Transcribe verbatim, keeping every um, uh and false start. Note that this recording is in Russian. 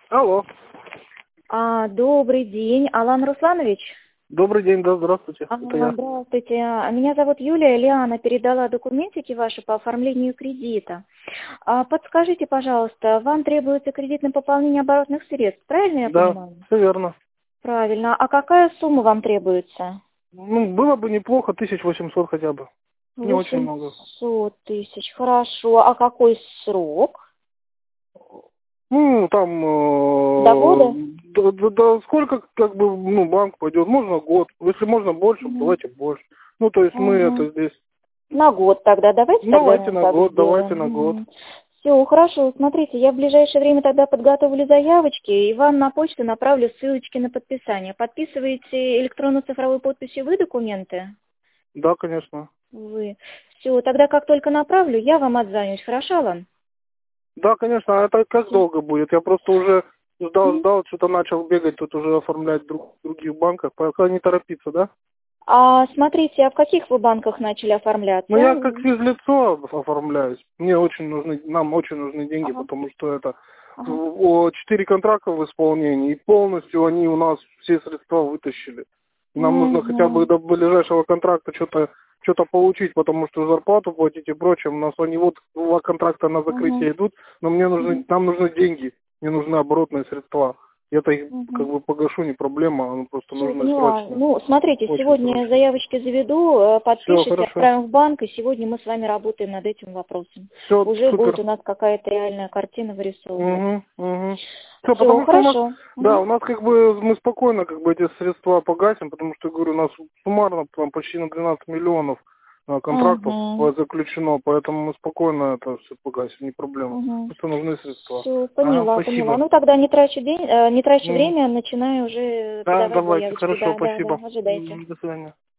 Алло. А, добрый день, Алан Русланович. Добрый день, да, здравствуйте. А, Это я. Здравствуйте. Меня зовут Юлия. Лиана передала документики ваши по оформлению кредита. А, подскажите, пожалуйста, вам требуется кредитное пополнение оборотных средств, правильно я Да, понимаю? все верно. Правильно. А какая сумма вам требуется? Ну, было бы неплохо, тысяча восемьсот хотя бы. Не очень много. восемьсот тысяч. Хорошо. А какой срок? Ну, там... До года? э, да, да- да сколько, как бы, ну, банк пойдет? Можно год. Если можно больше, Мгм. давайте больше. Ну, то есть мы Мгм. это здесь... На год тогда. Давайте тогда Давайте мы на так год, давайте на год. сделаем. Все, хорошо. Смотрите, я в ближайшее время тогда подготовлю заявочки и вам на почту направлю ссылочки на подписание. Подписываете электронно-цифровой подписью вы документы? Да, конечно. Вы. Все, тогда как только направлю, я вам отзвонюсь. Хорошо, Алан? Да, конечно, а это как долго будет? Я просто уже ждал, ждал, что-то начал бегать, тут уже оформлять друг, в других банках. Пока не торопиться, да? А смотрите, а в каких вы банках начали Ну, я оформляться? как физлицо оформляюсь. Мне очень нужны, нам очень нужны деньги, Ага, потому что это ага. о, четыре контракта в исполнении, и полностью они у нас все средства вытащили. Нам нужно хотя бы Угу. до ближайшего контракта что-то что-то получить, потому что зарплату платить и прочее. У нас они вот два контракта на Угу. закрытие идут, но мне нужны, Угу. нам нужны деньги, мне нужны оборотные средства. Я-то их как Угу. бы погашу, не проблема, но просто Все, нужно поняла. срочно, Ну, смотрите, очень сегодня я срочно. заявочки заведу, э, Все, подпишите, хорошо. отправим в банк, и сегодня мы с вами работаем над этим вопросом. Все, Уже будет супер. у нас какая-то реальная картина вырисовываться. Угу, угу. Все, Все, потому что у нас, хорошо. да, у Мгм. нас как бы мы спокойно как бы эти средства погасим, потому что, говорю, у нас суммарно там почти на двенадцать миллионов а, контрактов Угу. а, заключено, поэтому мы спокойно это все погасим, не проблема. Угу. Просто нужны средства. Все, Ага, поняла, поняла. спасибо. Ну, тогда не трачу, день, э, не трачу Мгм. время, начинаю уже Да, подавать давайте, заявочки. хорошо, Да, да, спасибо. да, ожидайте. М, До свидания.